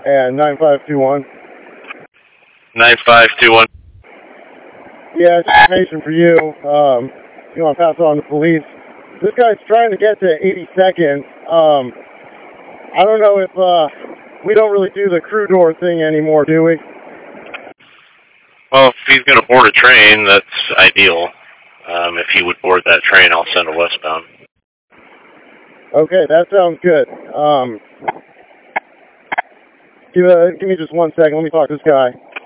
and 9521. 9521. Yeah, it's information for you. You want to pass on to police. This guy's trying to get to 82nd. I don't know if we don't really do the crew door thing anymore, do we? Well, if he's going to board a train, that's ideal. If he would board that train, I'll send a westbound. Okay, that sounds good. Give me just 1 second. Let me talk to this guy.